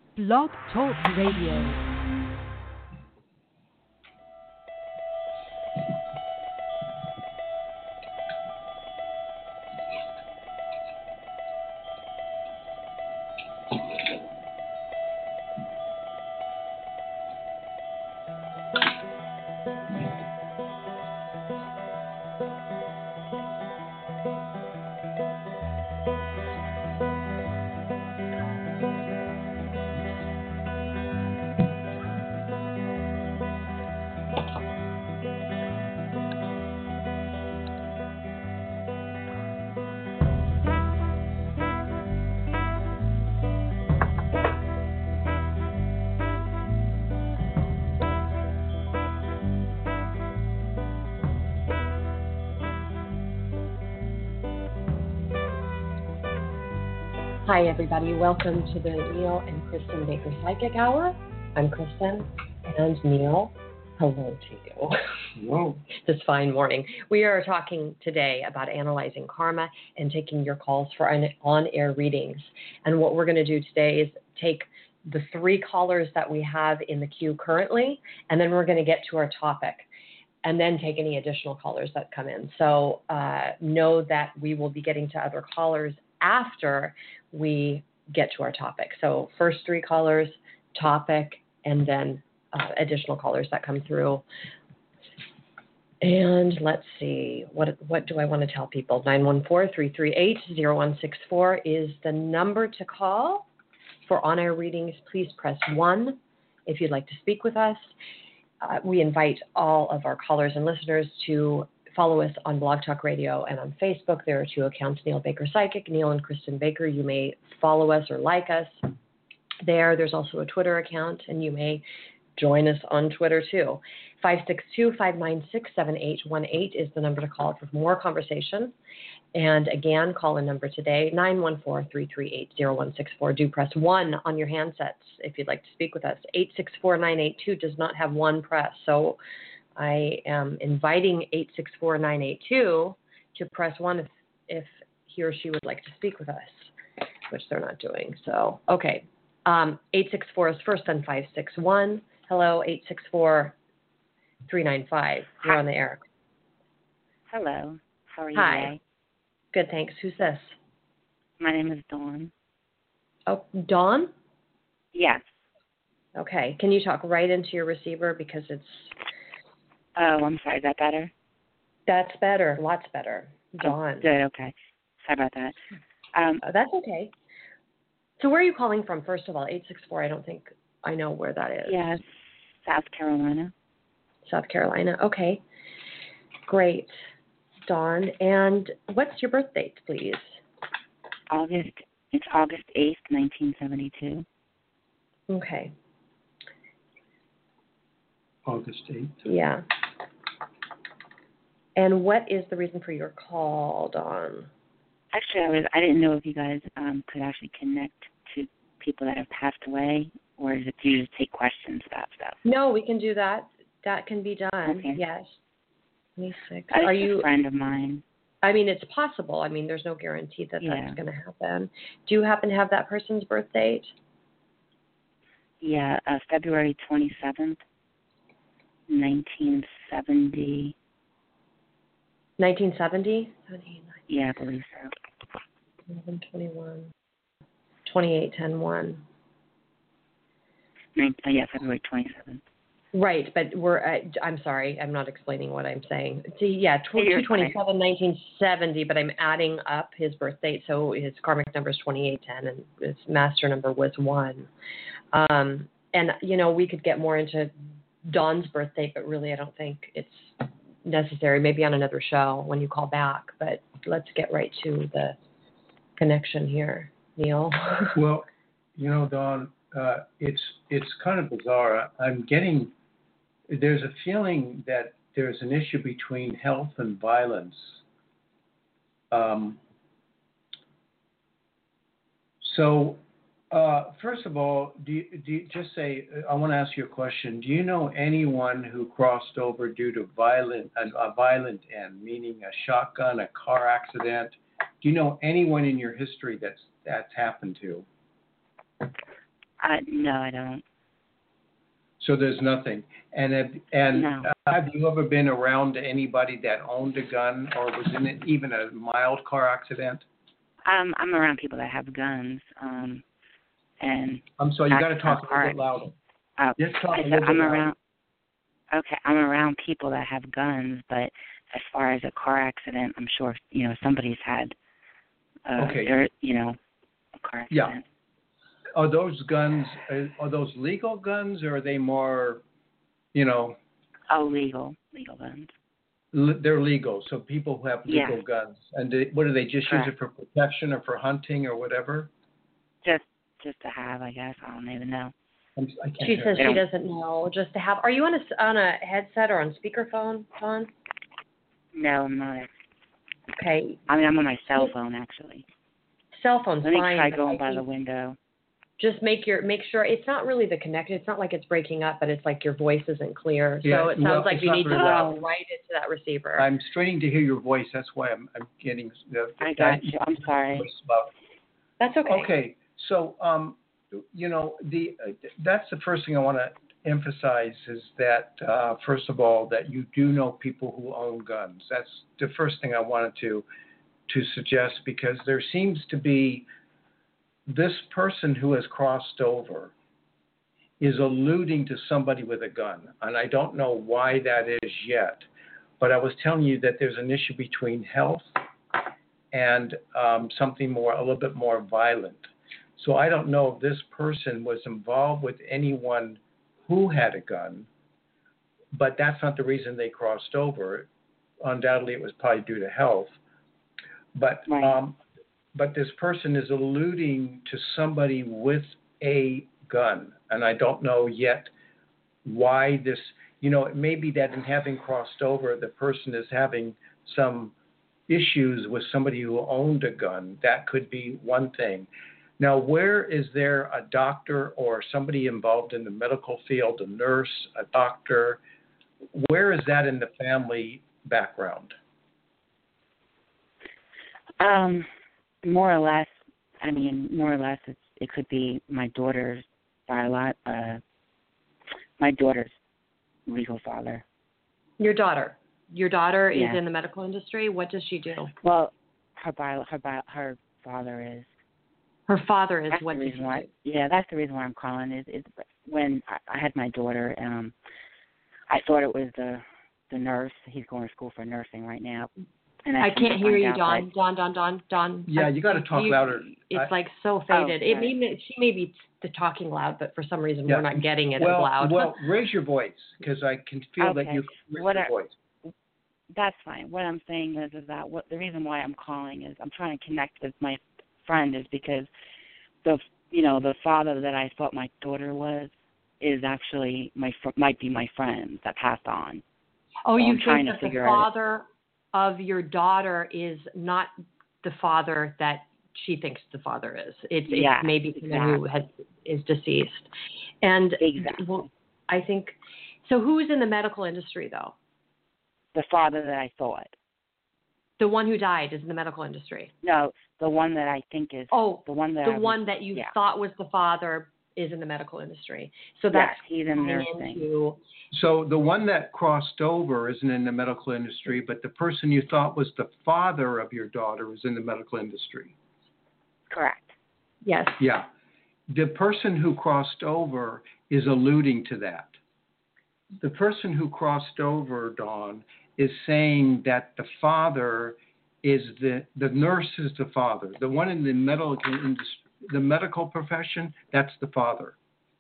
Blog Talk Radio. Hi, everybody. Welcome to the Neil and Kristen Baker Psychic Hour. I'm Kristen, and Neil, hello to you. Hello. This fine morning. We are talking today about analyzing karma and taking your calls for on-air readings. And what we're going to do today is take the 3 callers that we have in the queue currently, and then we're going to get to our topic, and then take any additional callers that come in. So know that we will be getting to other callers after we get to our topic. So first 3 callers, topic, and then additional callers that come through. And let's see, what do I want to tell people? 914-338-0164 is the number to call for on-air readings. Please press 1 if you'd like to speak with us. We invite all of our callers and listeners to follow us on Blog Talk Radio and on Facebook. There are 2 accounts, Neil Baker Psychic, Neil and Kristen Baker. You may follow us or like us there. There's also a Twitter account, and you may join us on Twitter too. 562-596-7818 is the number to call for more conversation. And again, call in number today, 914-338-0164. Do press 1 on your handsets if you'd like to speak with us. 864-982 does not have 1 press. So I am inviting 864-982 to press 1 if he or she would like to speak with us, which they're not doing. So, okay. 864 is first, then 561. Hello, 864-395. You're on the air. Hello. How are you Hi. today? Good, thanks. Who's this? My name is Dawn. Oh, Dawn? Yes. Okay. Can you talk right into your receiver because it's... Oh, I'm sorry. Is that better? That's better. Lots better. Dawn. Oh, good. Okay. Sorry about that. That's okay. So where are you calling from, first of all? 864, I don't think I know where that is. Yes. South Carolina. South Carolina. Okay. Great. Dawn. And what's your birth date, please? It's August 8th, 1972. Okay. August 8th. Yeah. And what is the reason for your call, Dawn? Actually, I didn't know if you guys could actually connect to people that have passed away, or is it you just take questions about stuff? No, we can do that. That can be done. Okay. Yes. 26. Are you a friend of mine? I mean, it's possible. I mean, there's no guarantee that that's going to happen. Do you happen to have that person's birth date? Yeah, February 27th, 1970. 1970? Yeah, I believe so. 11/21. 28/10/1. Yeah, February 27th. Right, but I'm sorry, I'm not explaining what I'm saying. See, yeah, 2/27, 1970, but I'm adding up his birth date, so his karmic number is 2810, and his master number was 1. And, you know, we could get more into Dawn's birth date, but really I don't think it's necessary, maybe on another show when you call back, but let's get right to the connection here, Neil. Well, you know, Dawn, it's kind of bizarre. There's a feeling that there's an issue between health and violence. So, first of all, do you just say, I want to ask you a question. Do you know anyone who crossed over due to a violent end, meaning a shotgun, a car accident? Do you know anyone in your history that's happened to? No, I don't. So there's nothing. And No. have you ever been around anybody that owned a gun or was in it, even a mild car accident? I'm around people that have guns. And I'm sorry, you got to talk a little bit louder. Just talk a little bit louder. I'm around people that have guns, but as far as a car accident, I'm sure, somebody's had, a car accident. Yeah. Are those guns, are those legal guns or are they more, Oh, legal guns. They're legal, so people who have legal guns. And what do they just use it for protection or for hunting or whatever? Just to have, I guess. I don't even know. She says she doesn't know. Just to have. Are you on a headset or on speakerphone, Dawn? No, I'm not. Okay. I'm on my cell phone actually. Cell phone's fine. Let me try going by the window. Just make sure it's not really the connection. It's not like it's breaking up, but it's like your voice isn't clear. Yeah, so it sounds like you need to go right into that receiver. I'm straining to hear your voice. That's why I'm getting the. I got you. I'm sorry. That's okay. Okay, so that's the first thing I want to emphasize is that first of all that you do know people who own guns. That's the first thing I wanted to suggest because there seems to be this person who has crossed over is alluding to somebody with a gun, and I don't know why that is yet. But I was telling you that there's an issue between health and something a little bit more violent. So I don't know if this person was involved with anyone who had a gun, but that's not the reason they crossed over. Undoubtedly, it was probably due to health. But but this person is alluding to somebody with a gun, and I don't know yet why this. It may be that in having crossed over, the person is having some issues with somebody who owned a gun. That could be one thing. Now, where is there a doctor or somebody involved in the medical field, a nurse, a doctor? Where is that in the family background? More or less, it could be my daughter's my daughter's legal father. Your daughter is in the medical industry. What does she do? Well, her father is. Her father is. That's what the reason does why? Yeah, that's the reason why I'm calling. Is when I had my daughter, I thought it was the nurse. He's going to school for nursing right now. And I can't hear you, Dawn. Dawn. Yeah, you got to talk louder. It's like so faded. Oh, she may be talking loud, but for some reason we're not getting it as loud. Well, raise your voice because I can feel that you raise your voice. That's fine. What I'm saying is that the reason why I'm calling is I'm trying to connect with my friend is because the father that I thought my daughter was is actually might be my friend that passed on. Oh, so you think that the father of your daughter is not the father that she thinks the father is. It's maybe someone who is deceased. And well, I think so. Who's in the medical industry though? The father that I thought. The one who died is in the medical industry. No, the one that I think is. Oh, the one that you thought was the father is in the medical industry. So that's he's in nursing. So the one that crossed over isn't in the medical industry, but the person you thought was the father of your daughter is in the medical industry. Correct. Yes. Yeah. The person who crossed over is alluding to that. The person who crossed over, Dawn, is saying that the father is the nurse is the father. The one in the medical industry, the medical profession, that's the father.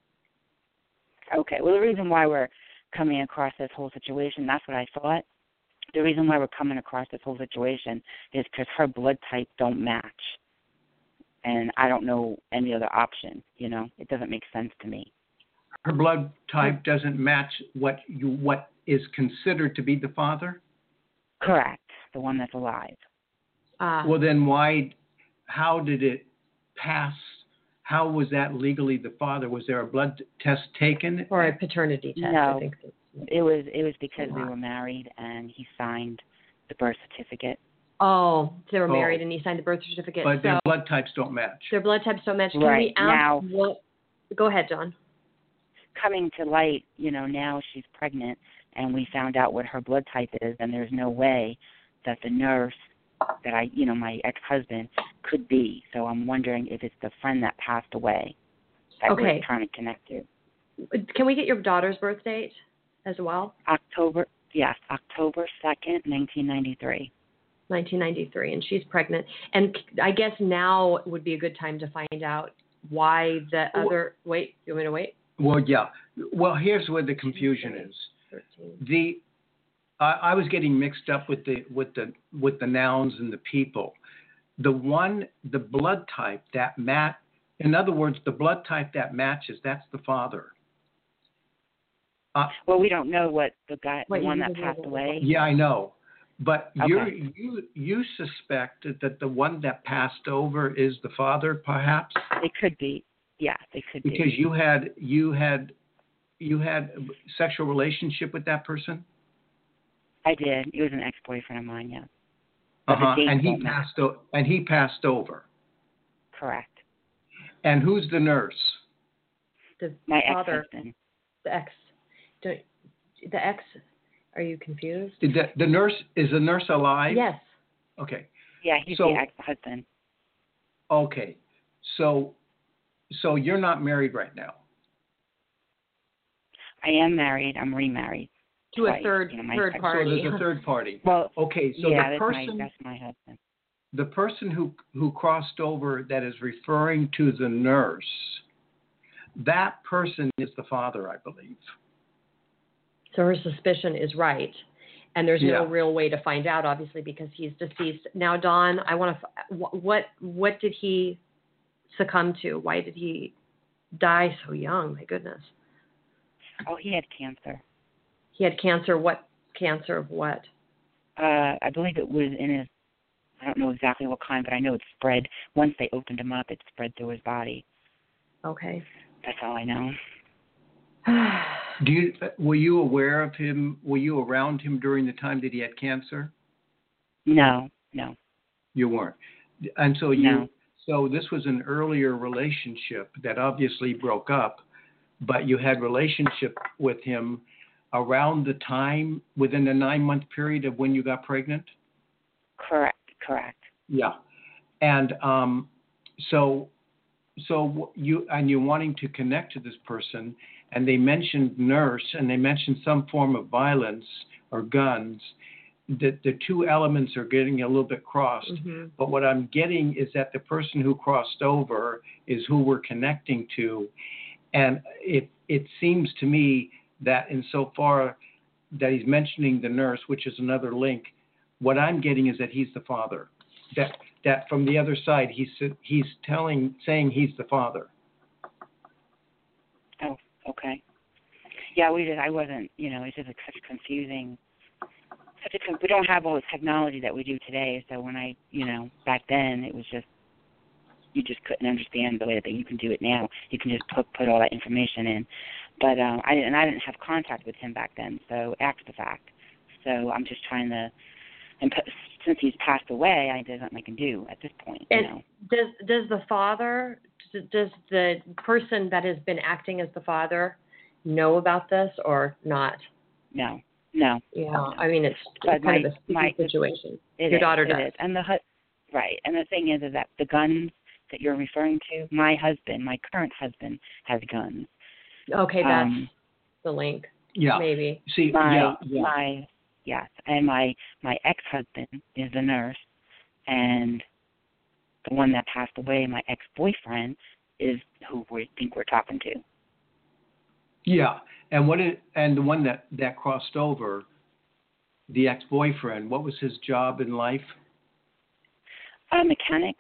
Okay. Well, the reason why we're coming across this whole situation, that's what I thought. The reason why we're coming across this whole situation is because her blood type don't match. And I don't know any other option, It doesn't make sense to me. Her blood type doesn't match what is considered to be the father? Correct. The one that's alive. Well, then how did it pass? How was that legally the father? Was there a blood test taken? Or a paternity test? No, I think so. It was because we were married and he signed the birth certificate. Oh, they were married and he signed the birth certificate. But their blood types don't match. Their blood types don't match. Can right. we ask Go ahead, John. Coming to light, now she's pregnant, and we found out what her blood type is, and there's no way that the nurse that my ex-husband could be. So I'm wondering if it's the friend that passed away that we're trying to connect to. Can we get your daughter's birth date as well? October 2nd, 1993. 1993, and she's pregnant. And I guess now would be a good time to find out why the other. Wait, you want me to wait? Well, yeah. Well, here's where the confusion is. 13. I was getting mixed up with the nouns and the people. The blood type that in other words, the blood type that matches, that's the father. Well, we don't know what the one that passed away. Yeah, I know, but okay. you suspect that the one that passed over is the father, perhaps? It could be. Yeah, they could be. Because you had a sexual relationship with that person? I did. He was an ex-boyfriend of mine, yeah. And he passed over. Correct. And who's the nurse? My ex-husband. The ex. The ex. Are you confused? The nurse, is the nurse alive? Yes. Okay. Yeah, he's the ex-husband. Okay. So you're not married right now? I am married. I'm remarried. To a third party. So there's a third party. Well, okay. So yeah, the person, that's my husband. The person who crossed over that is referring to the nurse, that person is the father, I believe. So her suspicion is right. And there's no real way to find out, obviously, because he's deceased. Now, Dawn, I want to. What did he succumb to? Why did he die so young? My goodness. Oh, he had cancer. He had cancer. What cancer of what? I believe it was in his. I don't know exactly what kind, but I know it spread. Once they opened him up, it spread through his body. Okay. That's all I know. Were you aware of him? Were you around him during the time that he had cancer? No. You weren't. And so No. So this was an earlier relationship that obviously broke up, but you had relationship with him around the time within the 9-month period of when you got pregnant? Correct. Yeah. And so you're wanting to connect to this person, and they mentioned nurse, and they mentioned some form of violence or guns. The two elements are getting a little bit crossed. Mm-hmm. But what I'm getting is that the person who crossed over is who we're connecting to. And it seems to me that insofar that he's mentioning the nurse, which is another link, what I'm getting is that he's the father. That from the other side, he's saying he's the father. Oh, okay. Yeah, I wasn't, it's just such confusing. We don't have all the technology that we do today. So when back then it was just, you just couldn't understand the way that you can do it now. You can just put all that information in. But I didn't have contact with him back then. So after the fact, so I'm just trying to. And since he's passed away, there's nothing I can do at this point. And does the father, does the person that has been acting as the father know about this or not? No. Yeah, I mean it's kind of a sticky situation. Your daughter does. It is. And right. And the thing is that the guns that you're referring to, my current husband, has guns. Okay, that's the link. Yeah. Maybe. See, Yes, and my ex-husband is a nurse, and the one that passed away, my ex-boyfriend, is who we think we're talking to. Yeah, and the one that crossed over, the ex-boyfriend, what was his job in life? A mechanic.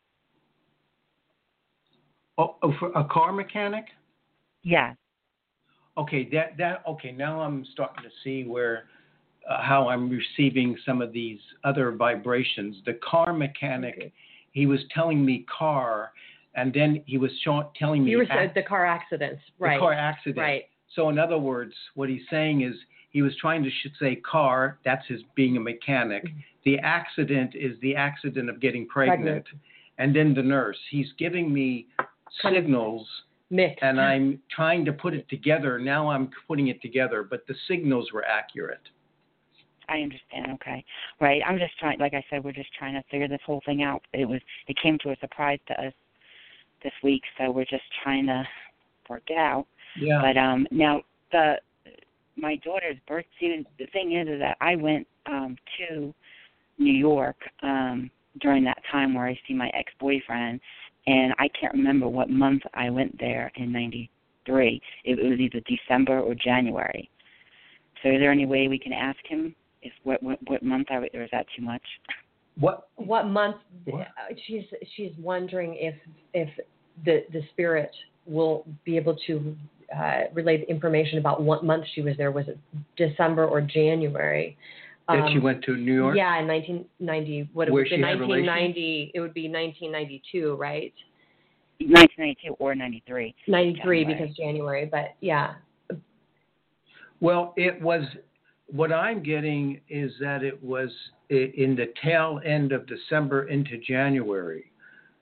Oh, for a car mechanic? Yeah. Okay, okay. Now I'm starting to see where. How I'm receiving some of these other vibrations. The car mechanic, he was telling me car, and then he was telling me... You were saying the car accidents, right. The car accident. Right. So in other words, what he's saying is he was trying to say car, that's his being a mechanic. Mm-hmm. The accident is the accident of getting pregnant. And then the nurse. He's giving me signals Mixed. and I'm trying to put it together. Now I'm putting it together, but the signals were accurate. I understand. Okay, right. I'm just trying. Like I said, we're just trying to figure this whole thing out. It came to a surprise to us this week, so we're just trying to work it out. Yeah. But now my daughter's birth. See, the thing is that I went to New York during that time where I see my ex-boyfriend, and I can't remember what month I went there in '93. It was either December or January. So is there any way we can ask him if what month or is that too much? What month? What? She's wondering if the spirit will be able to relay the information about what month she was there. Was it December or January? That she went to New York? Yeah, in 1990. What it Where would be she had 1990. It would be 1992, right? 1992 or 93. 93 January. because January, but yeah. Well, it was. What I'm getting is that it was in the tail end of December into January.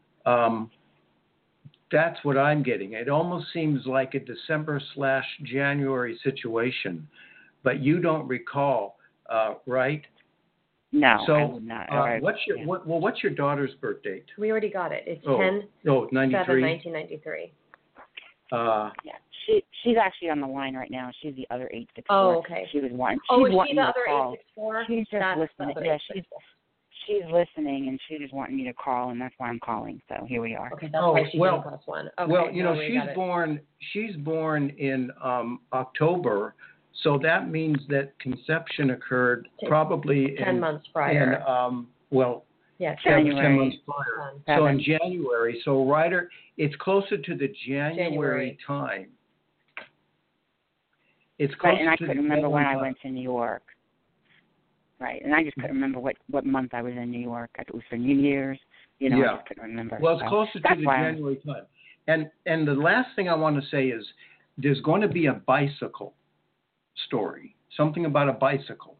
That's what I'm getting. It almost seems like a December/January situation, but you don't recall, right? No, So, I would not. what's your daughter's birth date? We already got it. It's 93. 10/7/1993. Yeah, she's actually on the line right now. She's the other 864. Oh, okay. She was wanting. Oh, she's is wanting she the me to other call. 864? She's just That's listening. the other Yeah, 864. she's listening, and she just wanting me to call, and that's why I'm calling. So here we are. Okay, that's why she's in plus one. Okay, well, you know, we got it. she's born in October, so that means that conception occurred probably 10 months prior. Yeah, January. 10 months prior. So in January. So it's closer to the January time. It's closer right, and I to couldn't the remember when I January went to New York. Right, and I just couldn't remember what month I was in New York. It was for New Year's. You know, Yeah. I just couldn't remember. Well, it's so closer to that's the why January time. And the last thing I want to say is there's going to be a bicycle story, something about a bicycle.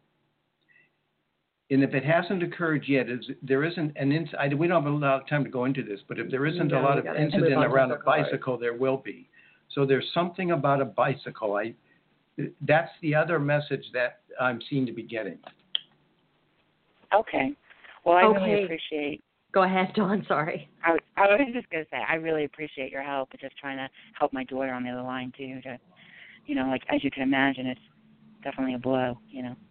And if it hasn't occurred yet, there isn't an incident. We don't have a lot of time to go into this, but if there isn't a lot of incident around a bicycle, there will be. So there's something about a bicycle. That's the other message that I'm seem to be getting. Okay. Well, I really appreciate. Go ahead, Dawn. Sorry. I was just going to say, I really appreciate your help. Just trying to help my daughter on the other line, too. To, you know, like, as you can imagine, it's definitely a blow, you know.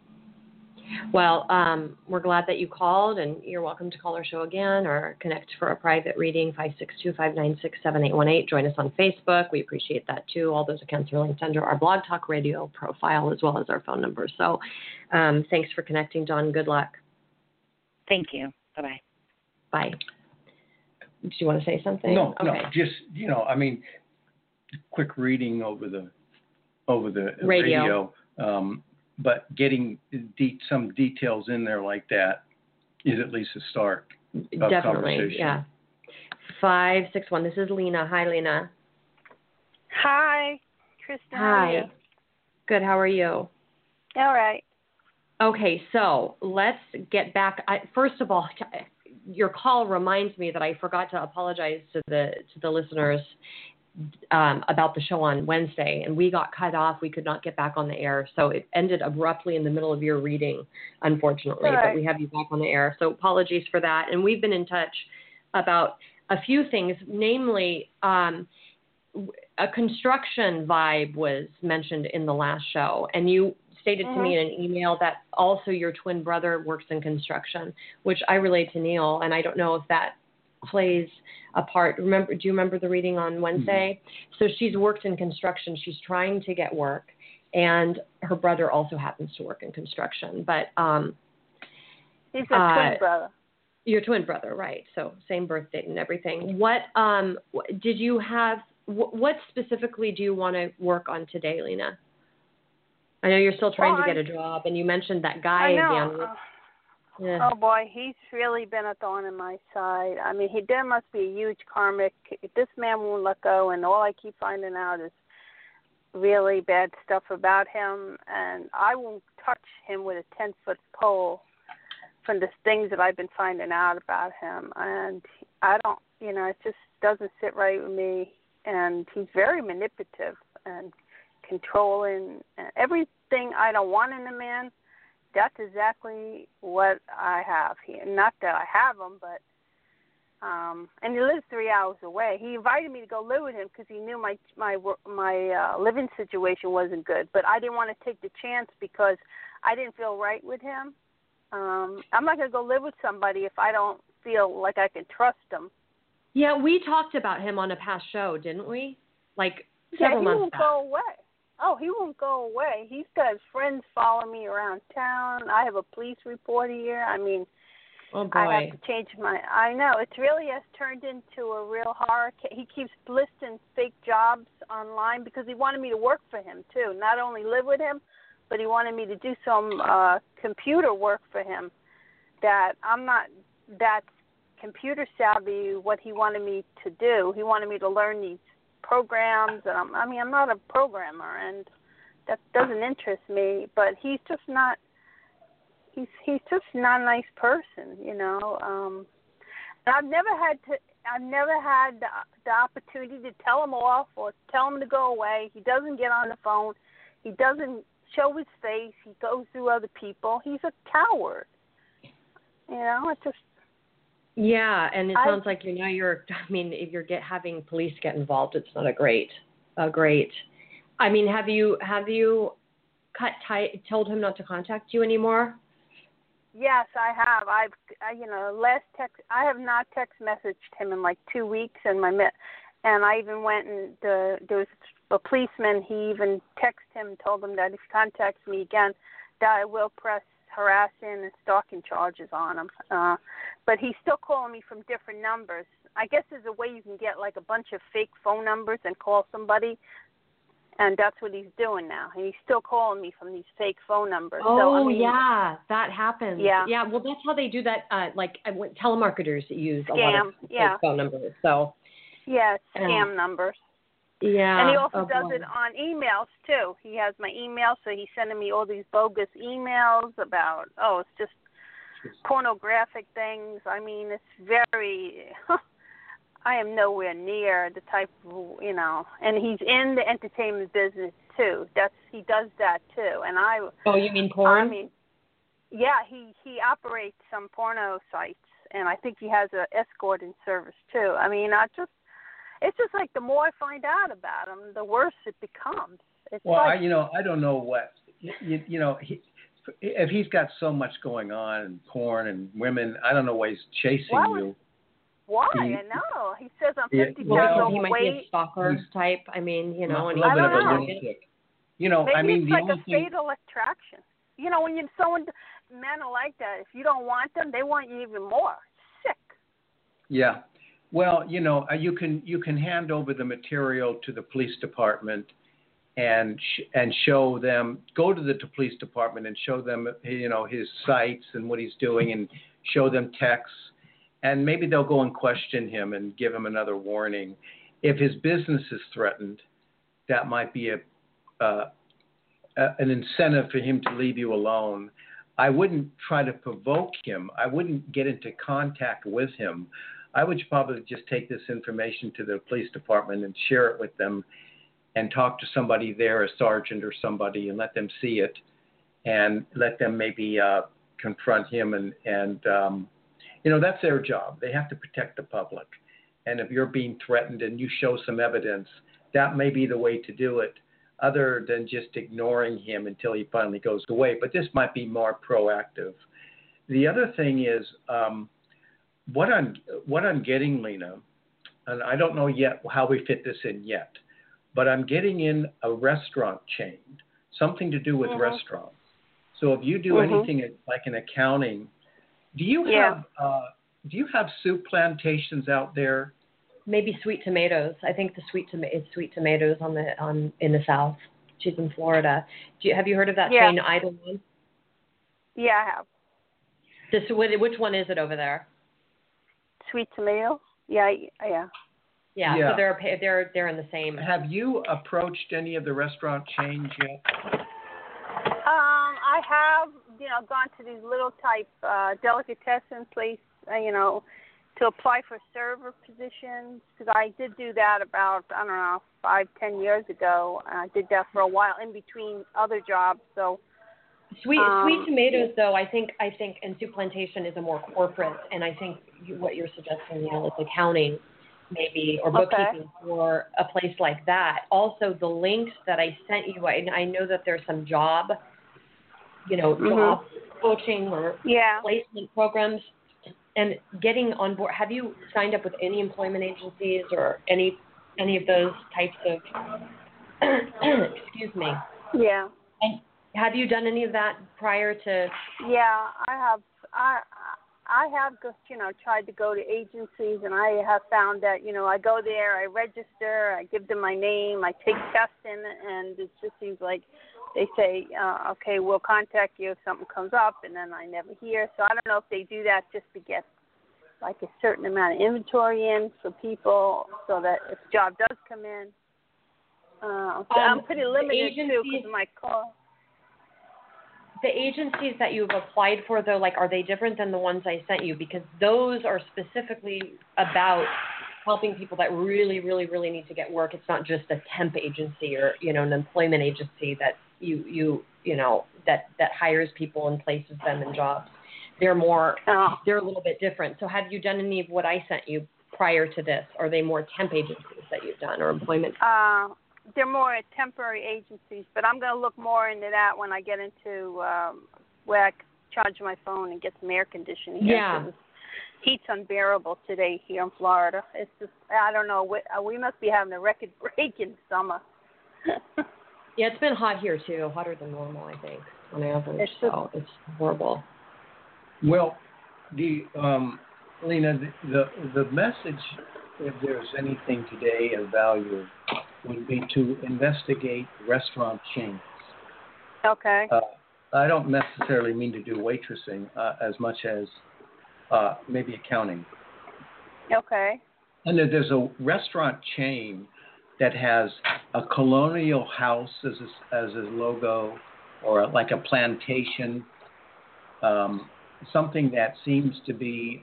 Well, we're glad that you called, and you're welcome to call our show again or connect for a private reading, 562-596-7818. Join us on Facebook. We appreciate that, too. All those accounts are linked under our Blog Talk Radio profile as well as our phone number. So thanks for connecting, Dawn. Good luck. Thank you. Bye-bye. Bye. Do you want to say something? No, okay. just, you know, I mean, quick reading over the radio. But getting some details in there like that is at least a start of Definitely, conversation. yeah. 561. This is Lena. Hi, Lena. Hi, Kristen. Hi. How are you? Good. How are you? All right. Okay, so let's get back. First of all, your call reminds me that I forgot to apologize to the listeners about the show on Wednesday, and we got cut off. We could not get back on the air, so it ended abruptly in the middle of your reading, unfortunately. All right. But we have you back on the air, so apologies for that. And we've been in touch about a few things, namely a construction vibe was mentioned in the last show, and you stated to me in an email that also your twin brother works in construction, which I relayed to Neil, and I don't know if that plays a part. Do you remember the reading on Wednesday? Mm-hmm. So she's worked in construction. She's trying to get work, and her brother also happens to work in construction. But he's a twin brother. Your twin brother, right? So same birth date and everything. What did you have? What specifically do you want to work on today, Lena? I know you're still trying to get a job, and you mentioned that guy again. Yeah. Oh, boy, he's really been a thorn in my side. I mean, there must be a huge karmic. This man won't let go, and all I keep finding out is really bad stuff about him, and I won't touch him with a 10-foot pole from the things that I've been finding out about him. And I don't, it just doesn't sit right with me. and he's very manipulative and controlling. Everything I don't want in a man, that's exactly what I have here. Not that I have him, but and he lives 3 hours away. He invited me to go live with him because he knew my living situation wasn't good. But I didn't want to take the chance because I didn't feel right with him. I'm not going to go live with somebody if I don't feel like I can trust them. Yeah, we talked about him on a past show, didn't we? Like several months back. He won't go away. Oh, he won't go away. He's got his friends following me around town. I have a police report here. I mean, oh boy. I have to change I know. It really has turned into a real horror. He keeps listing fake jobs online because he wanted me to work for him, too. Not only live with him, but he wanted me to do some computer work for him that I'm not that computer savvy what he wanted me to do. He wanted me to learn these programs, and I'm not a programmer, and that doesn't interest me, but he's just not he's just not a nice person, you know. And I've never had the opportunity to tell him off or tell him to go away. He doesn't get on the phone. He doesn't show his face. He goes through other people. He's a coward. You know, it's just. Yeah, and it sounds like if you're having police get involved, it's not a great. I mean, have you cut tight, told him not to contact you anymore? Yes, I have. Last text. I have not text messaged him in like 2 weeks, and I even went and there was a policeman. He even texted him and told him that if he contacts me again, that I will press harassing and stalking charges on him. But he's still calling me from different numbers. I guess there's a way you can get like a bunch of fake phone numbers and call somebody, and that's what he's doing now. And he's still calling me from these fake phone numbers. Oh, yeah, that happens. Yeah. Yeah, well, that's how they do that. Telemarketers use a lot of fake yeah. phone numbers. So. Yeah, scam numbers. Yeah. And he also does it on emails, too. He has my email, so he's sending me all these bogus emails about, it's just pornographic things. I mean, it's very, I am nowhere near the type of, and he's in the entertainment business, too. He does that, too. And Oh, you mean porn? I mean, yeah, he operates some porno sites, and I think he has an escorting service, too. I mean, it's just like the more I find out about him, the worse it becomes. It's I don't know what, if he's got so much going on and porn and women, I don't know why he's chasing you. Why? I know. He says I'm 50 pounds overweight. He might be a stalker type. I mean, and a little bit of a lunatic. Maybe it's like a fatal attraction. When men are like that, if you don't want them, they want you even more. Sick. Yeah. Well, you can hand over the material to the police department and show them, go to the police department and show them, his sites and what he's doing and show them texts, and maybe they'll go and question him and give him another warning. If his business is threatened, that might be an incentive for him to leave you alone. I wouldn't try to provoke him. I wouldn't get into contact with him. I would probably just take this information to the police department and share it with them and talk to somebody there, a sergeant or somebody, and let them see it and let them maybe confront him. And that's their job. They have to protect the public. And if you're being threatened and you show some evidence, that may be the way to do it, other than just ignoring him until he finally goes away. But this might be more proactive. The other thing is, what I'm getting, Lena, and I don't know yet how we fit this in yet, but I'm getting in a restaurant chain, something to do with restaurants. So if you do anything like in accounting, do you have soup plantations out there? Maybe Sweet Tomatoes. I think the Sweet Tomatoes in the South. She's in Florida. Have you heard of that chain, Either One? Yeah, I have. Which one is it over there? Sweet Tomato? Yeah. Yeah. So they're in the same. Have you approached any of the restaurant chains yet? I have, gone to these little type delicatessen place, to apply for server positions, because I did do that about, I don't know, 5-10 years ago. I did that for a while in between other jobs. So Sweet tomatoes, though, I think, and Soup Plantation is a more corporate, and I think what you're suggesting, Neil, is accounting, maybe, or bookkeeping for a place like that. Also, the links that I sent you, I know that there's some job, job coaching or placement programs, and getting on board. Have you signed up with any employment agencies or any of those types of? Excuse me. Yeah. And have you done any of that prior to? Yeah, I have. I have, tried to go to agencies, and I have found that, I go there, I register, I give them my name, I take tests in, and it just seems like they say, okay, we'll contact you if something comes up, and then I never hear. So I don't know if they do that just to get like a certain amount of inventory in for people, so that if a job does come in. I'm pretty limited too because of my call. The agencies that you've applied for, though, are they different than the ones I sent you? Because those are specifically about helping people that really, really, really need to get work. It's not just a temp agency or, an employment agency that that hires people and places them in jobs. They're they're a little bit different. So have you done any of what I sent you prior to this? Are they more temp agencies that you've done or employment? They're more temporary agencies, but I'm going to look more into that when I get into where I can charge my phone and get some air conditioning. Yeah. Heat's unbearable today here in Florida. It's just, I don't know, we must be having a record break in summer. Yeah, it's been hot here too, hotter than normal, I think, on average. It's horrible. Well, Lena, the message, if there's anything today of value, would be to investigate restaurant chains. Okay. I don't necessarily mean to do waitressing as much as maybe accounting. Okay. And there's a restaurant chain that has a colonial house as a logo, or like a plantation, something that seems to be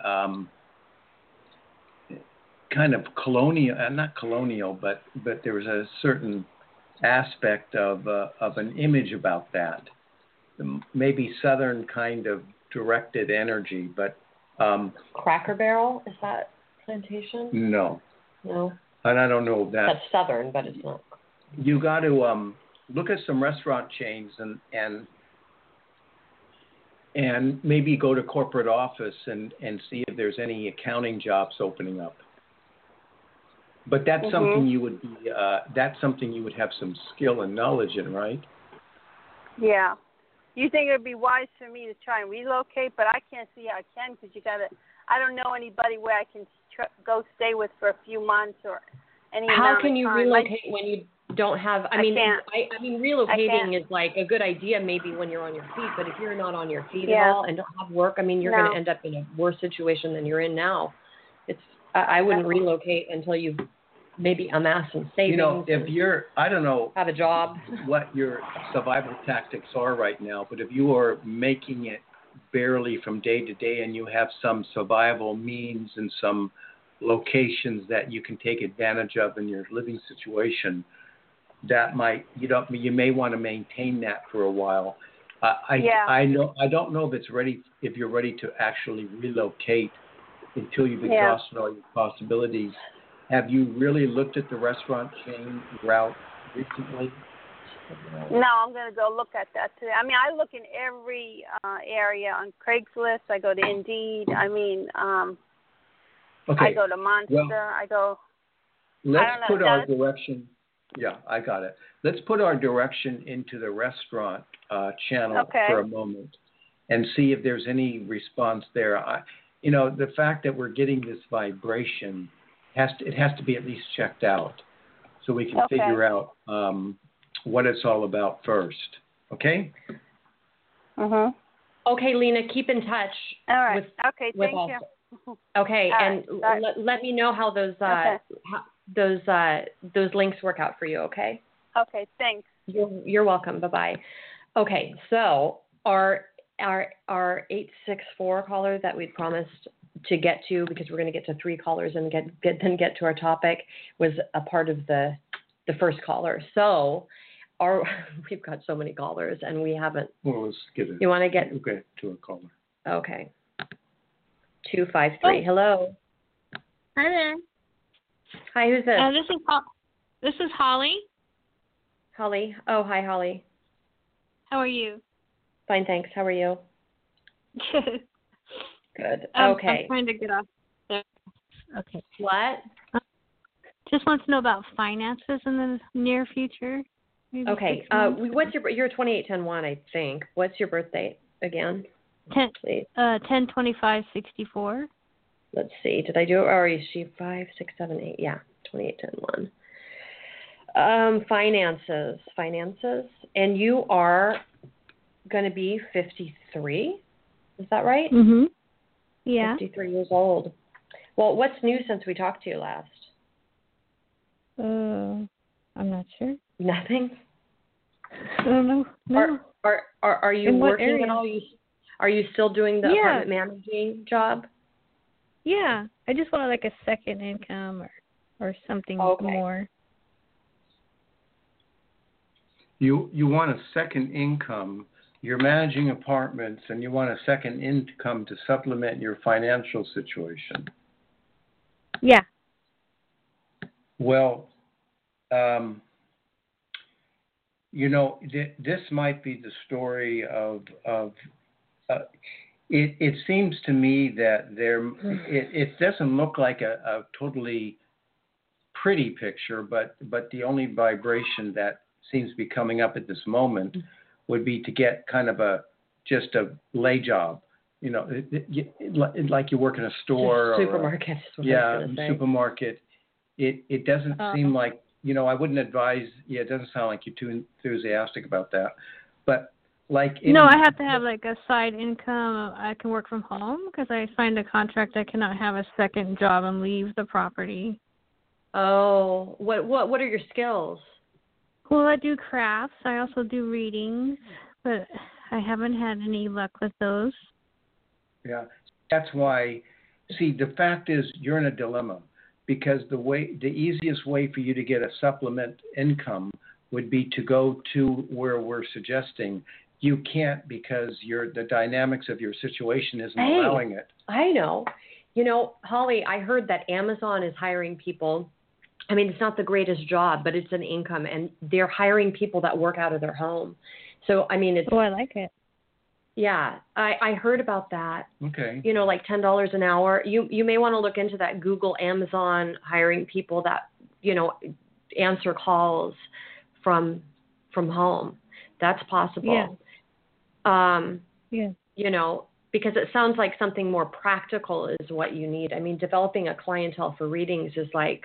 kind of colonial, not colonial, but there's a certain aspect of an image about that, maybe Southern kind of directed energy, but Cracker Barrel, is that plantation? No. No. And I don't know if that's Southern, but it's not. You got to look at some restaurant chains and maybe go to corporate office and see if there's any accounting jobs opening up. But that's something you would be. That's something you would have some skill and knowledge in, right? Yeah. You think it would be wise for me to try and relocate, but I can't see how I can because you got to. I don't know anybody where I can go stay with for a few months or any amount of time. How can you relocate when you don't have? I mean, relocating is like a good idea maybe when you're on your feet, but if you're not on your feet at all and don't have work, I mean, you're going to end up in a worse situation than you're in now. I wouldn't relocate until you've maybe amassed some savings. If you're, I don't know, have a job, what your survival tactics are right now, but if you are making it barely from day to day and you have some survival means and some locations that you can take advantage of in your living situation, that might, you may want to maintain that for a while. I don't know if you're ready to actually relocate until you've exhausted all your possibilities. Have you really looked at the restaurant chain route recently? No, I'm going to go look at that today. I mean, I look in every area on Craigslist. I go to Indeed. I mean, I go to Monster. Well, let's put our direction. Yeah, I got it. Let's put our direction into the restaurant channel for a moment and see if there's any response there. The fact that we're getting this vibration, it has to be at least checked out so we can figure out what it's all about first. Okay? Okay, Lena, keep in touch. All right. With thank us. You. Okay, and let me know how those links work out for you, okay? Okay, thanks. You're welcome. Bye-bye. Okay, so our 864 caller that we promised to get to, because we're going to get to 3 callers and then get to our topic, was a part of the first caller. So we've got so many callers and we haven't. Well, let's get it. You want to get to a caller. Okay. 253. Hello. Hi there. Hi, who's this? This is Holly. Holly. Oh, hi, Holly. How are you? Fine, thanks. How are you? Good. Good. Okay. I'm trying to get off there. Okay. What? Just want to know about finances in the near future. Maybe Okay. 6 months. What's you're 2810-1, I think. What's your birth date again? 10/25/64. Let's see. Did I do it? Or is she 5, 6, 7, 8? Yeah, 2810-1. Finances. And you are going to be 53. Is that right? Mhm. Yeah. 53 years old. Well, what's new since we talked to you last? I'm not sure. Nothing. I don't know. No. Are you In what working area? at all? Are you still doing the apartment managing job? Yeah. I just wanted like a second income or something more. You want a second income. You're managing apartments, and you want a second income to supplement your financial situation. Yeah. Well, this might be the story of it seems to me that it doesn't look like a totally pretty picture, but the only vibration that seems to be coming up at this moment would be to get kind of just a lay job, like you work in a store supermarket. Supermarket. It doesn't seem like, I wouldn't advise. Yeah, it doesn't sound like you're too enthusiastic about that. But no, I have to have like a side income. I can work from home because I signed a contract. I cannot have a second job and leave the property. Oh, what are your skills? Well, I do crafts. I also do readings, but I haven't had any luck with those. Yeah, that's why. See, the fact is, you're in a dilemma because the easiest way for you to get a supplement income would be to go to where we're suggesting. You can't because the dynamics of your situation isn't allowing it. I know. Holly, I heard that Amazon is hiring people. I mean, it's not the greatest job, but it's an income, and they're hiring people that work out of their home. So, I mean, it's... Oh, I like it. Yeah, I heard about that. Okay. Like $10 an hour. You may want to look into that. Google Amazon hiring people that, answer calls from home. That's possible. Yeah. Because it sounds like something more practical is what you need. I mean, developing a clientele for readings is like,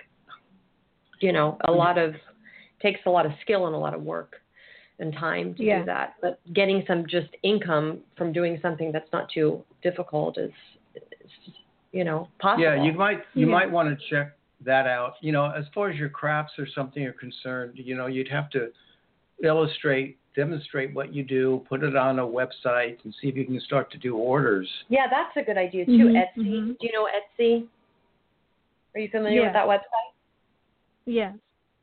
takes a lot of skill and a lot of work and time to do that. But getting some just income from doing something that's not too difficult is possible. Yeah, you might want to check that out. As far as your crafts or something are concerned, you'd have to demonstrate what you do, put it on a website, and see if you can start to do orders. Yeah, that's a good idea too. Mm-hmm. Etsy. Mm-hmm. Do you know Etsy? Are you familiar with that website? Yes.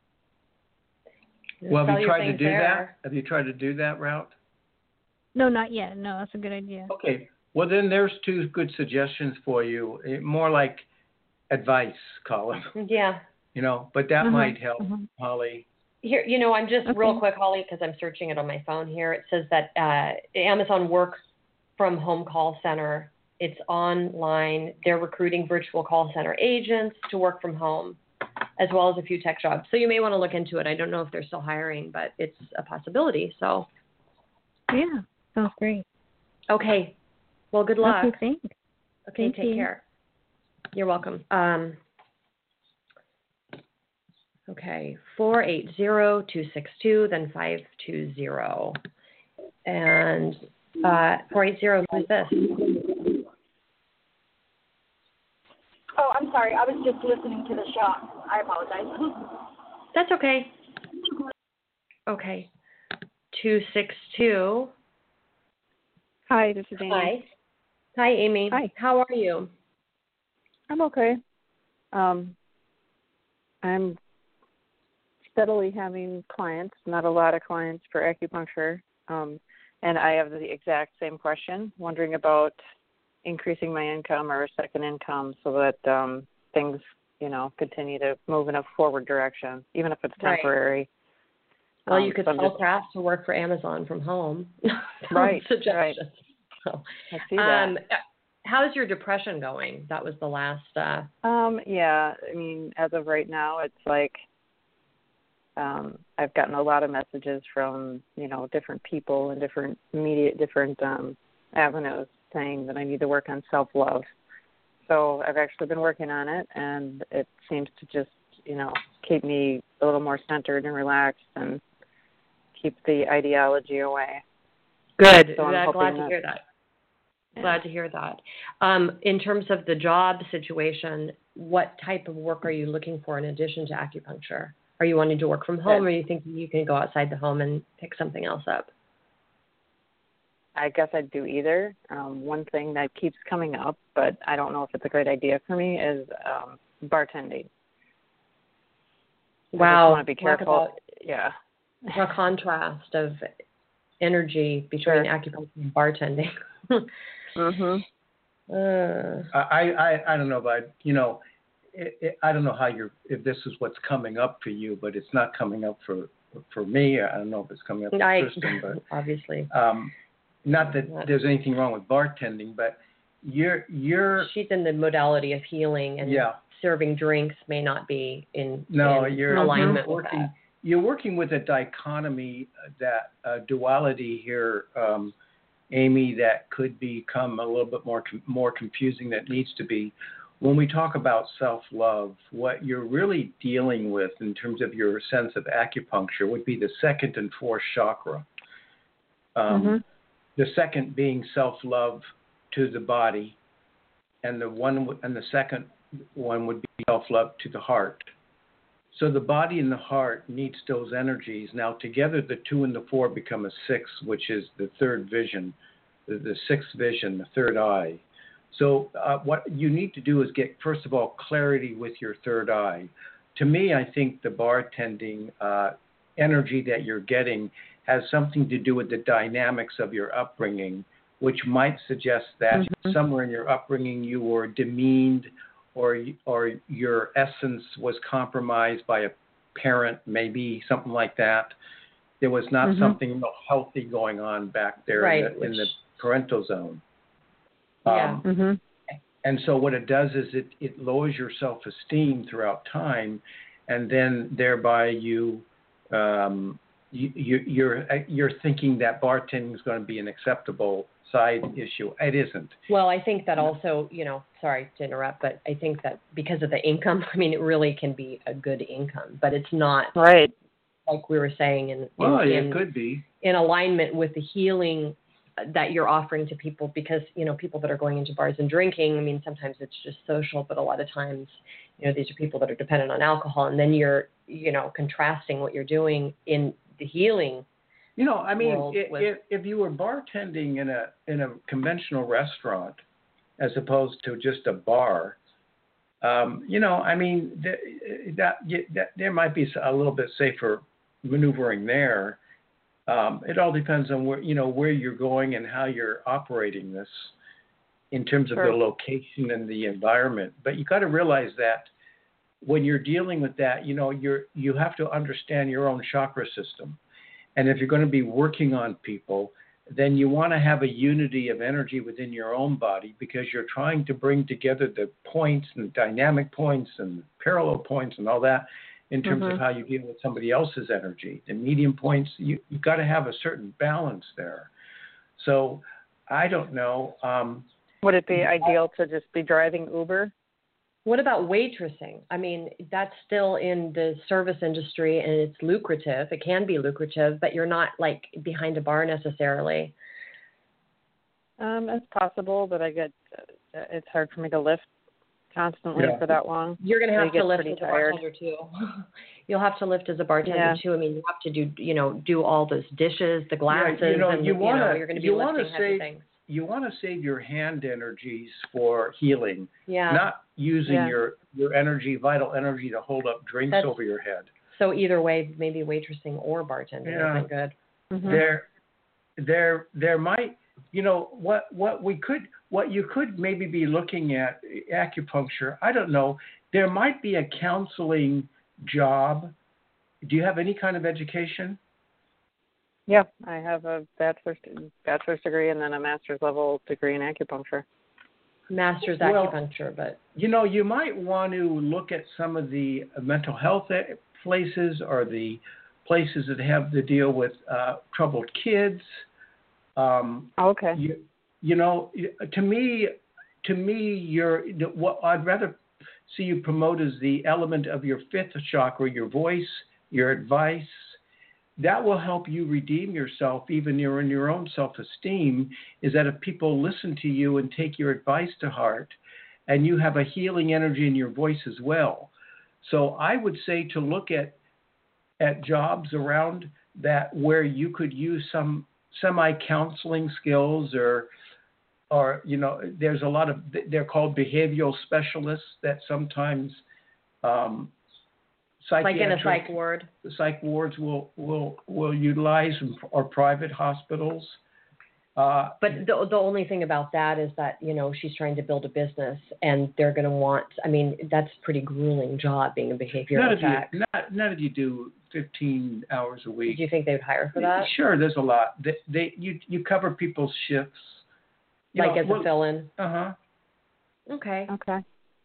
Well, have you tried to do that? Have you tried to do that route? No, not yet. No, that's a good idea. Okay. Well, then there's 2 good suggestions for you. More like advice column. Yeah. But that might help, Holly. Here, I'm just real quick, Holly, because I'm searching it on my phone here. It says that Amazon Work from Home Call Center. It's online. They're recruiting virtual call center agents to work from home, as well as a few tech jobs. So you may want to look into it. I don't know if they're still hiring, but it's a possibility. So. Yeah, sounds great. Okay. Well, good luck. Okay, thanks. Okay, take care. You're welcome. Okay, 480-262, then 520. And 480, who's this? Oh, I'm sorry. I was just listening to the show. I apologize. That's okay. Okay. 262. Hi, this is Amy. Hi, Amy. Hi. How are you? I'm okay. I'm steadily having clients, not a lot of clients for acupuncture. And I have the exact same question, wondering about increasing my income or a second income so that things, continue to move in a forward direction, even if it's temporary. Well, you could sell crafts to work for Amazon from home. Right. Suggestions. So, I see that. How's your depression going? That was the last. Yeah. I mean, as of right now, it's like I've gotten a lot of messages from different people and different avenues saying that I need to work on self-love. So I've actually been working on it, and it seems to just keep me a little more centered and relaxed and keep the ideology away. Good. So I'm glad to hear that. Yeah. Glad to hear that. In terms of the job situation, what type of work are you looking for in addition to acupuncture? Are you wanting to work from home, or are you thinking you can go outside the home and pick something else up? I guess I'd do either. One thing that keeps coming up, but I don't know if it's a great idea for me, is bartending. Wow. I want to be careful. The contrast of energy between acupuncture and bartending. Mhm. I don't know, but I don't know if this is what's coming up for you, but it's not coming up for me. I don't know if it's coming up for Kristen, but obviously. Not that there's anything wrong with bartending, but you're she's in the modality of healing, and serving drinks may not be in alignment with that. You're working with a dichotomy, that duality here, Amy, that could become a little bit more confusing than it needs to be. When we talk about self-love, what you're really dealing with in terms of your sense of acupuncture would be the second and fourth chakra. The second being self-love to the body, and the second one would be self-love to the heart. So the body and the heart needs those energies. Now together, the 2 and the 4 become a 6, which is the third vision, the sixth vision, the third eye. So what you need to do is get, first of all, clarity with your third eye. To me, I think the bartending energy that you're getting has something to do with the dynamics of your upbringing, which might suggest that somewhere in your upbringing you were demeaned, or your essence was compromised by a parent, maybe something like that. There was not something healthy going on back there in the parental zone. And so what it does is it lowers your self-esteem throughout time, and then thereby you're thinking that bartending is going to be an acceptable side issue. It isn't. Well, I think that also, sorry to interrupt, but I think that because of the income, I mean, it really can be a good income, but it's not right, like we were saying, it could be in alignment with the healing that you're offering to people, because people that are going into bars and drinking, I mean, sometimes it's just social, but a lot of times these are people that are dependent on alcohol, and then you're contrasting what you're doing in the healing world if you were bartending in a conventional restaurant as opposed to just a bar, there might be a little bit safer maneuvering there. It all depends on where you're going and how you're operating this in terms of the location and the environment. But you got to realize that when you're dealing with that, you have to understand your own chakra system. And if you're going to be working on people, then you want to have a unity of energy within your own body, because you're trying to bring together the points and dynamic points and parallel points and all that in terms of how you deal with somebody else's energy. The medium points, you've got to have a certain balance there. So I don't know. Would it be ideal to just be driving Uber? What about waitressing? I mean, that's still in the service industry, and it's lucrative. It can be lucrative, but you're not like behind a bar necessarily. It's possible, but it's hard for me to lift constantly for that long. You're going to have to lift as a bartender too. You'll have to lift as a bartender too. I mean, you have to do all those dishes, the glasses, and you're going to be lifting heavy things. You want to save your hand energies for healing. Yeah. using Yeah. your energy, vital energy, to hold up drinks That's- over your head. So either way, maybe waitressing or bartending Yeah. isn't good. Mm-hmm. There might, what you could maybe be looking at, acupuncture. I don't know. There might be a counseling job. Do you have any kind of education? Yeah, I have a bachelor's degree and then a master's level degree in acupuncture. Master's Well, acupuncture, but you might want to look at some of the mental health places, or the places that have to deal with troubled kids. Okay. To me, what I'd rather see you promote is the element of your fifth chakra, your voice, your advice. That will help you redeem yourself, even in your own self-esteem, is that if people listen to you and take your advice to heart, and you have a healing energy in your voice as well. So I would say to look at jobs around that where you could use some semi-counseling skills, or there's a lot of, they're called behavioral specialists that sometimes like in a psych ward. The psych wards will utilize, or private hospitals. But the only thing about that is that, she's trying to build a business, and they're going to want, that's a pretty grueling job, being a behavioral tech. None of you do 15 hours a week. Do you think they would hire for that? Sure, there's a lot. You cover people's shifts. As a fill-in? Uh-huh. Okay. Okay.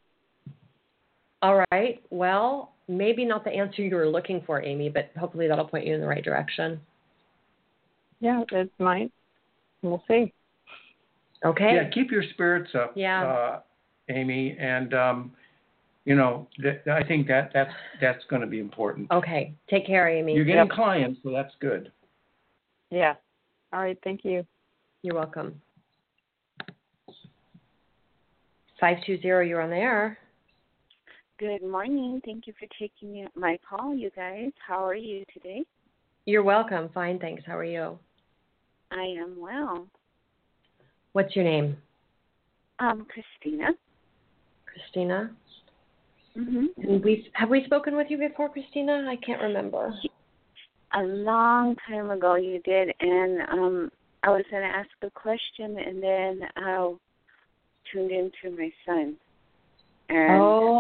All right. Well, maybe not the answer you were looking for, Amy, but hopefully that'll point you in the right direction. Yeah, it might. We'll see. Okay. Yeah, keep your spirits up, Amy, and I think that's going to be important. Okay. Take care, Amy. You're getting clients, so that's good. Yeah. All right. Thank you. You're welcome. 520, you're on the air. Good morning. Thank you for taking my call, you guys. How are you today? You're welcome. Fine, thanks. How are you? I am well. What's your name? Christina. Christina? Mm-hmm. And have we spoken with you before, Christina? I can't remember. A long time ago you did, and I was going to ask a question, and then I tuned into my son. And was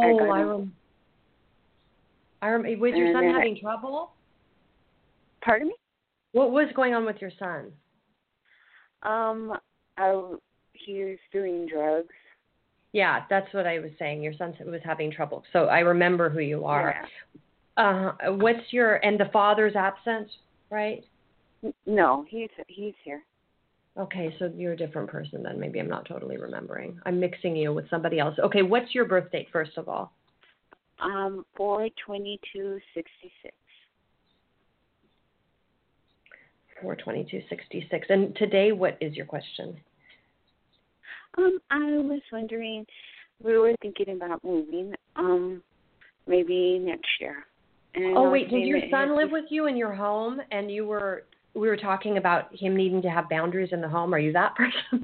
your son having trouble? Pardon me? What was going on with your son? He was doing drugs. Yeah, that's what I was saying. Your son was having trouble. So I remember who you are. Yeah. And the father's absent, right? No, he's here. Okay, so you're a different person then. Maybe I'm not totally remembering. I'm mixing you with somebody else. Okay, what's your birth date, first of all? 4/22/66. 4/22/66. And today, what is your question? I was wondering, we were thinking about moving, maybe next year. And did your son live with you in your home, and we were talking about him needing to have boundaries in the home? Are you that person?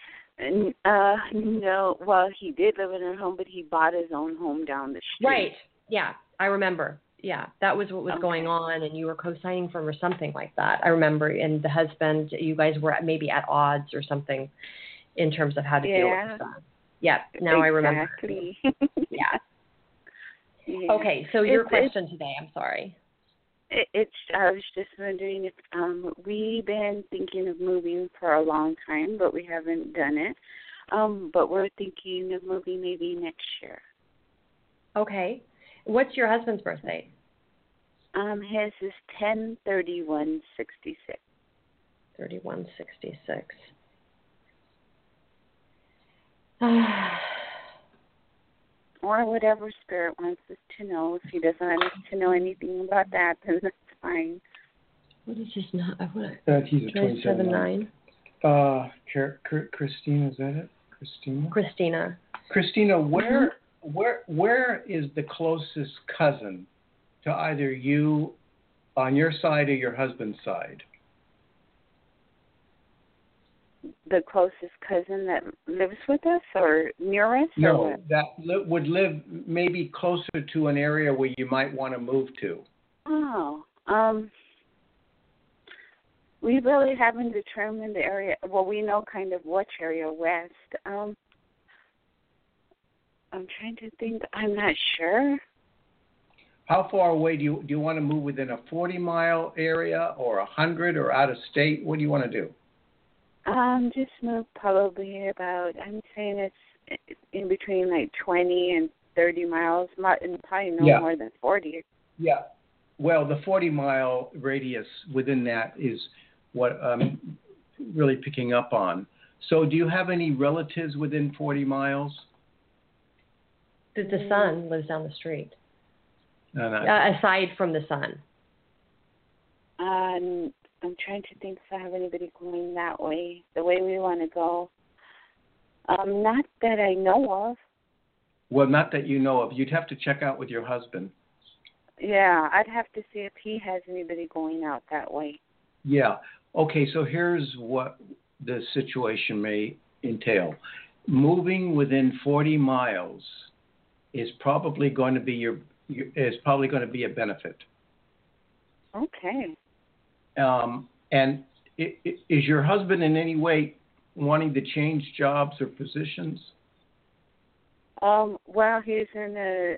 No. Well, he did live in our home, but he bought his own home down the street. Right. Yeah, I remember. Yeah, that was what was going on, and you were co-signing for him or something like that. I remember. And the husband, you guys were maybe at odds or something in terms of how to deal with the son. Yeah, now I remember. Exactly. Yeah. Yeah. Okay, so your question today, I'm sorry. I was just wondering if we've been thinking of moving for a long time, but we haven't done it. But we're thinking of moving maybe next year. Okay. What's your husband's birthday? His is 10/31/66. 31/66. Or whatever spirit wants us to know. If he doesn't want us to know anything about that, then that's fine. What is his not? He's a 27/9. Christina, is that it? Christina. Christina, where is the closest cousin to either you on your side or your husband's side? the closest cousin that lives with us or near us? No, or what? that would live maybe closer to an area where you might want to move to. Oh, we really haven't determined the area. Well, we know kind of which area west. I'm trying to think. I'm not sure. How far away do you want to move within a 40-mile area or 100 or out of state? What do you want to do? Just move probably about, I'm saying it's in between like 20 and 30 miles, and probably no more than 40. Yeah. Well, the 40-mile radius within that is what I'm really picking up on. So do you have any relatives within 40 miles? The son lives down the street. No. Aside from the son. I'm trying to think if I have anybody going that way, the way we want to go. Not that I know of. Well, not that you know of. You'd have to check out with your husband. Yeah, I'd have to see if he has anybody going out that way. Yeah. Okay, so here's what the situation may entail. Moving within 40 miles is probably going to be a benefit. Okay. And is your husband in any way wanting to change jobs or positions? Well, he's in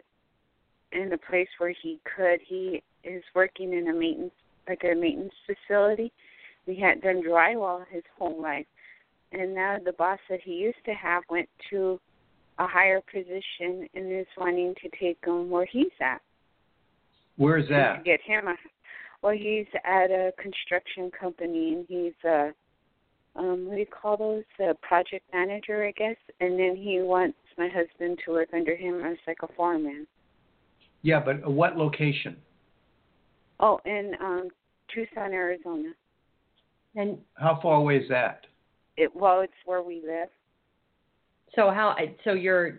a place where he could. He is working in a maintenance facility. He had done drywall his whole life, and now the boss that he used to have went to a higher position and is wanting to take him where he's at. Where's that? To get him well, he's at a construction company, and he's a what do you call those? A project manager, I guess. And then he wants my husband to work under him as like a foreman. Yeah, but what location? Oh, in Tucson, Arizona. And how far away is that? It's where we live. So you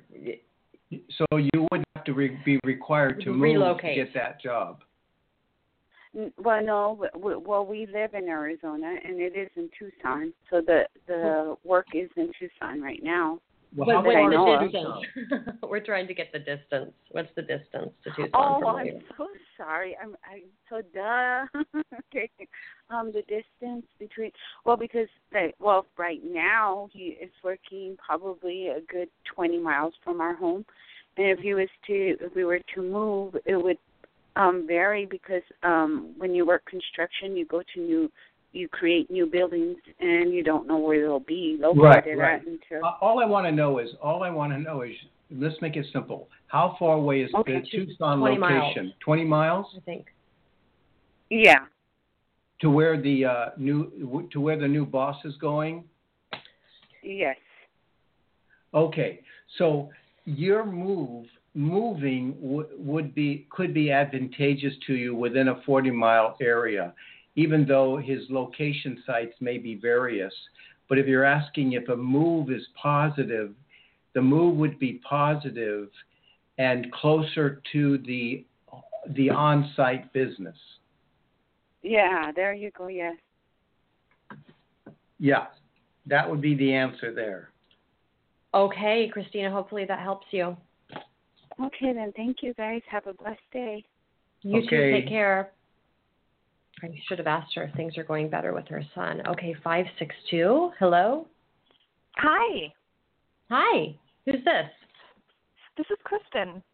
would have to be required to relocate move to get that job. Well, no. Well, we live in Arizona, and it is in Tucson. So the work is in Tucson right now. Well, what's the distance? We're trying to get the distance. What's the distance to Tucson? Oh, I'm so sorry. I'm so duh. Okay. The distance between because right now he is working probably a good 20 miles from our home, and if we were to move, it would vary because when you work construction, you create new buildings, and you don't know where they'll be located at until. All I want to know is, let's make it simple. How far away is the Tucson 20 location? Miles. 20 miles? I think. Yeah. To where the new boss is going? Yes. Okay, so your moving could be advantageous to you within a 40-mile area, even though his location sites may be various. But if you're asking if a move is positive, the move would be positive and closer to the on-site business. Yeah, there you go, yes. Yeah, that would be the answer there. Okay, Christina, hopefully that helps you. Okay, then. Thank you, guys. Have a blessed day. You too. Take care. I should have asked her if things are going better with her son. Okay, 562. Hello? Hi. Hi. Who's this? This is Kristen.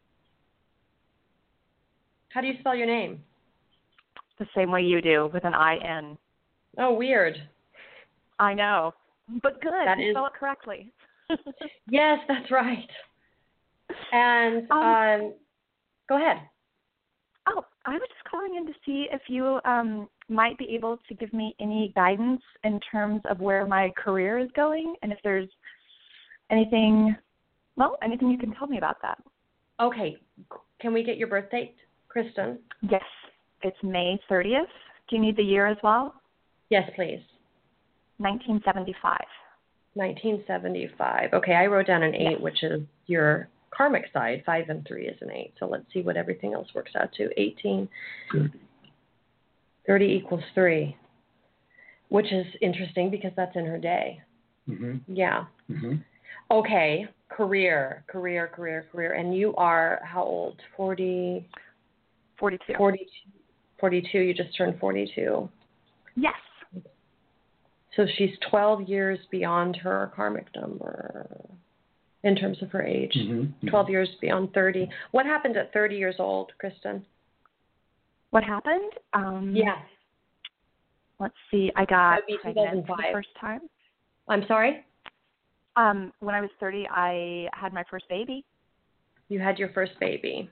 How do you spell your name? The same way you do, with an I-N. Oh, weird. I know. But good. You spell it correctly. Yes, that's right. And go ahead. Oh, I was just calling in to see if you might be able to give me any guidance in terms of where my career is going, and if there's anything you can tell me about that. Okay. Can we get your birth date, Kristen? Yes. It's May 30th. Do you need the year as well? Yes, please. 1975. 1975. Okay, I wrote down an 8, which is your karmic side. 5 and 3 is an 8. So let's see what everything else works out to. 18. 30 equals 3, which is interesting because that's in her day. Yeah. Mm-hmm. Okay. Career. And you are how old? 40? 42. 42. You just turned 42. Yes. So she's 12 years beyond her karmic number in terms of her age. 12 years beyond 30. What happened at 30 years old, Kristen? What happened? Yeah. Let's see. I got That'd be pregnant for 2005. the first time. I'm sorry? When I was 30, I had my first baby. You had your first baby.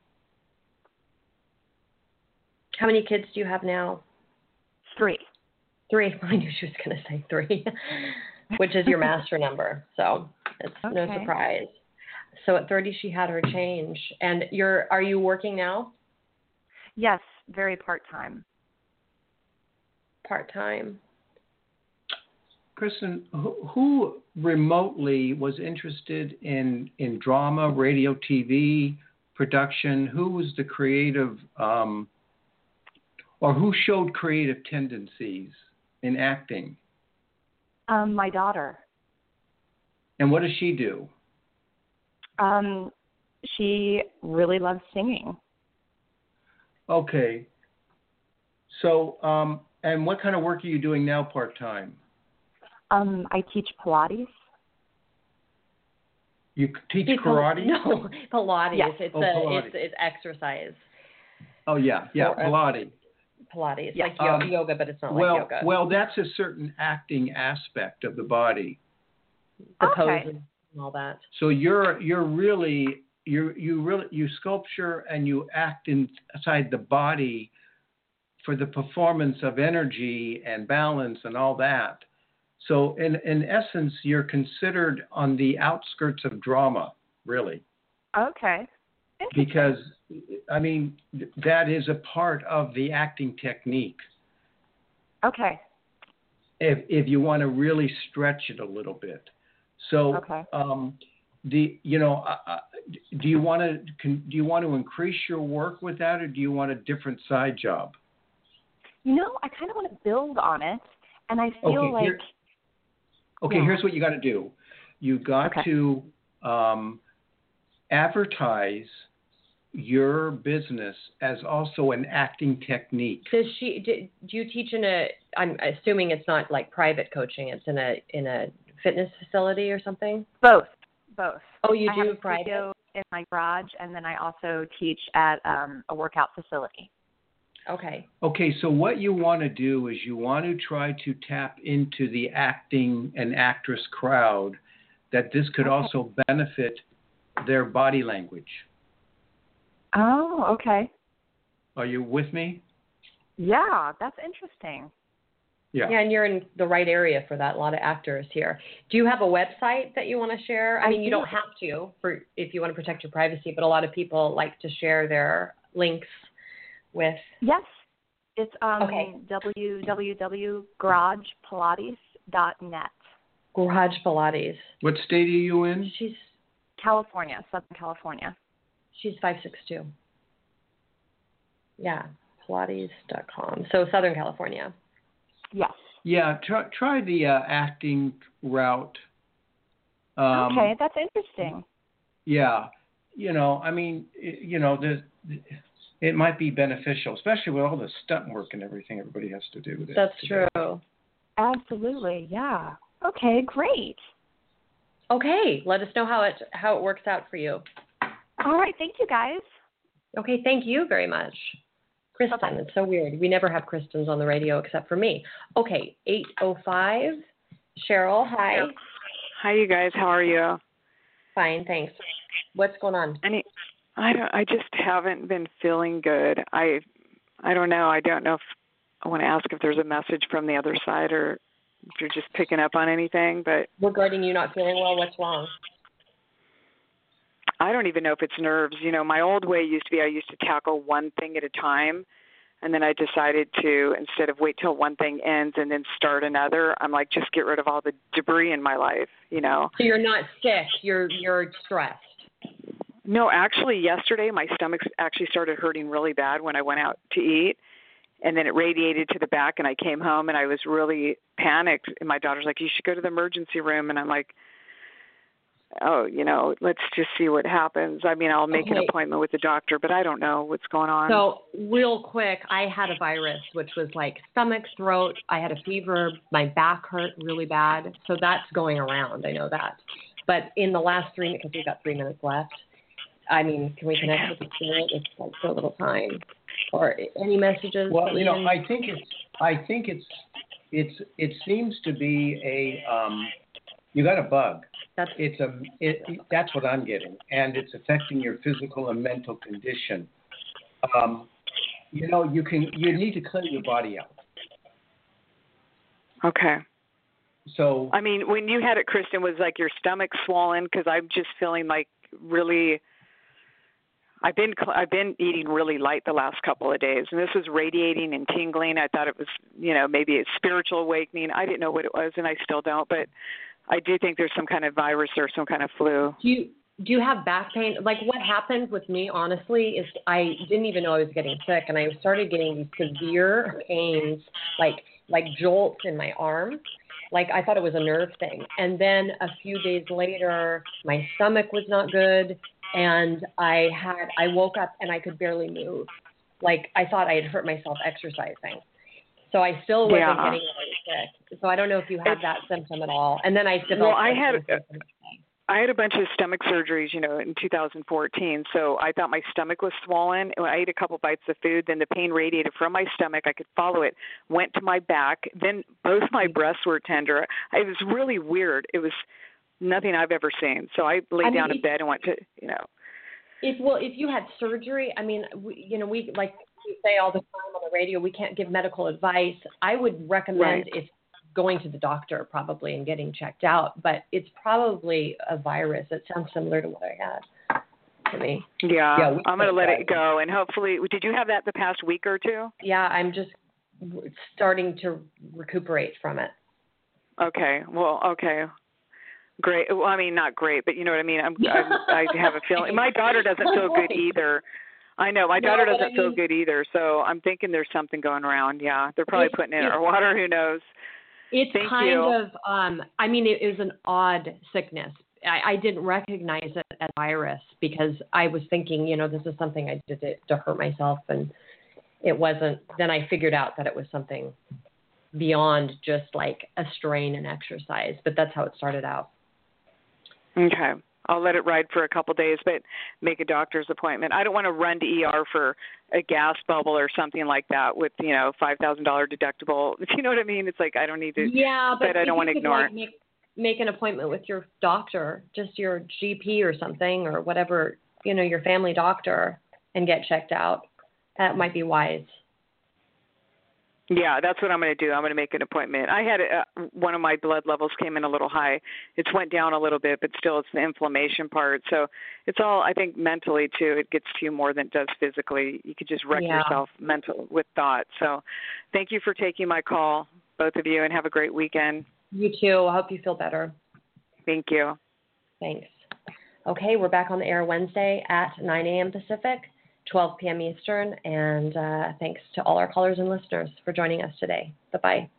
How many kids do you have now? 3. 3. I knew she was going to say 3, which is your master number. So it's no surprise. So at 30, she had her change. And are you working now? Yes, very part-time. Part-time. Kristen, who remotely was interested in drama, radio, TV, production? Who was the creative, or who showed creative tendencies in acting? My daughter. And what does she do? She really loves singing. Okay. So, and what kind of work are you doing now part-time? I teach Pilates. You teach karate? No, Pilates. Yes. Pilates. It's exercise. Oh, yeah, Pilates. Pilates. Yeah. Like yoga, but it's not like yoga. Well, that's a certain acting aspect of the body. The poses and all that. So you sculpture and you act inside the body for the performance of energy and balance and all that. So in essence, you're considered on the outskirts of drama, really. Okay. Because, I mean, that is a part of the acting technique. Okay. If you want to really stretch it a little bit. So, do you want to increase your work with that, or do you want a different side job? I kind of want to build on it, and I feel here's what you got to do. You got to advertise your business as also an acting technique. Do you teach I'm assuming it's not like private coaching, it's in a fitness facility or something? Both. Oh, you I do have a private? studio in my garage, and then I also teach at a workout facility. Okay. Okay, so what you want to do is you want to try to tap into the acting and actress crowd, that this could also benefit their body language. Oh, okay. Are you with me? Yeah, that's interesting. Yeah, and you're in the right area for that. A lot of actors here. Do you have a website that you want to share? I mean, you don't have to if you want to protect your privacy, but a lot of people like to share their links with. Yes, it's www.garagepilates.net. Garage Pilates. What state are you in? She's California, Southern California. She's 5'6". Yeah, Pilates.com. So Southern California. Yes. Yeah, try the acting route. Okay, that's interesting. Yeah, I mean, it might be beneficial, especially with all the stunt work and everything everybody has to do with it. That's today. true. Absolutely, yeah. Okay, great. Okay, let us know how it works out for you. All right, thank you guys. Okay, thank you very much. Kristen, Bye-bye. It's so weird. We never have Kristens on the radio except for me. Okay, 805. Cheryl, hi. Hi, you guys. How are you? Fine, thanks. What's going on? I just haven't been feeling good. I don't know. I don't know if I want to ask if there's a message from the other side or if you're just picking up on anything. But regarding you not feeling well, what's wrong? I don't even know if it's nerves. My old way used to be I used to tackle one thing at a time, and then I decided to, instead of wait till one thing ends and then start another, I'm like, just get rid of all the debris in my life, So you're not sick. You're stressed. No, actually, yesterday my stomach actually started hurting really bad when I went out to eat, and then it radiated to the back, and I came home and I was really panicked. And my daughter's like, you should go to the emergency room. And I'm like, oh, let's just see what happens. I mean, I'll make an appointment with the doctor, but I don't know what's going on. So real quick, I had a virus, which was like stomach, throat. I had a fever. My back hurt really bad. So that's going around. I know that. But in the last 3 minutes, because we've got 3 minutes left, I mean, can we connect with the spirit? It's like so little time. Or any messages? Well, I think it seems to be you got a bug. That's what I'm getting, and it's affecting your physical and mental condition. You need to clean your body out. Okay. So I mean, when you had it, Kristen, was like your stomach swollen? Because I'm just feeling like really. I've been eating really light the last couple of days, and this was radiating and tingling. I thought it was, maybe a spiritual awakening. I didn't know what it was, and I still don't. But I do think there's some kind of virus or some kind of flu. Do you have back pain? Like what happened with me, honestly, is I didn't even know I was getting sick, and I started getting these severe pains, like jolts in my arm. Like I thought it was a nerve thing. And then a few days later, my stomach was not good. And I woke up and I could barely move. Like I thought I had hurt myself exercising. So I still wasn't getting really sick. So I don't know if you have that symptom at all. And then I developed. Well, I had a bunch of stomach surgeries, in 2014. So I thought my stomach was swollen. When I ate a couple bites of food, then the pain radiated from my stomach. I could follow it, went to my back. Then both my breasts were tender. It was really weird. It was nothing I've ever seen. So I laid down in bed and went to, If you had surgery, I mean, we like we say all the time on the radio, we can't give medical advice. I would recommend if going to the doctor probably and getting checked out, but it's probably a virus. It sounds similar to what I had to me. Yeah, I'm going to let it go. And hopefully, did you have that the past week or two? Yeah, I'm just starting to recuperate from it. Okay. Well, okay. Great. Well, I mean, not great, but you know what I mean? I have a feeling. My daughter doesn't feel good either. I know. My daughter doesn't feel good either, so I'm thinking there's something going around. Yeah, they're probably putting it in our water. Who knows? It's it was an odd sickness. I didn't recognize it as a virus because I was thinking, this is something I did to hurt myself, and it wasn't. Then I figured out that it was something beyond just like a strain in exercise, but that's how it started out. Okay. I'll let it ride for a couple of days, but make a doctor's appointment. I don't want to run to ER for a gas bubble or something like that with, $5,000 deductible. You know what I mean? It's like I don't need to. Yeah, but I don't want to ignore it. Make an appointment with your doctor, just your GP or something, or whatever, your family doctor, and get checked out. That might be wise. Yeah, that's what I'm going to do. I'm going to make an appointment. I had one of my blood levels came in a little high. It's went down a little bit, but still it's the inflammation part. So it's all, I think, mentally, too. It gets to you more than it does physically. You could just wreck yourself mental with thought. So thank you for taking my call, both of you, and have a great weekend. You too. I hope you feel better. Thank you. Thanks. Okay, we're back on the air Wednesday at 9 a.m. Pacific, 12 p.m. Eastern, and thanks to all our callers and listeners for joining us today. Bye-bye.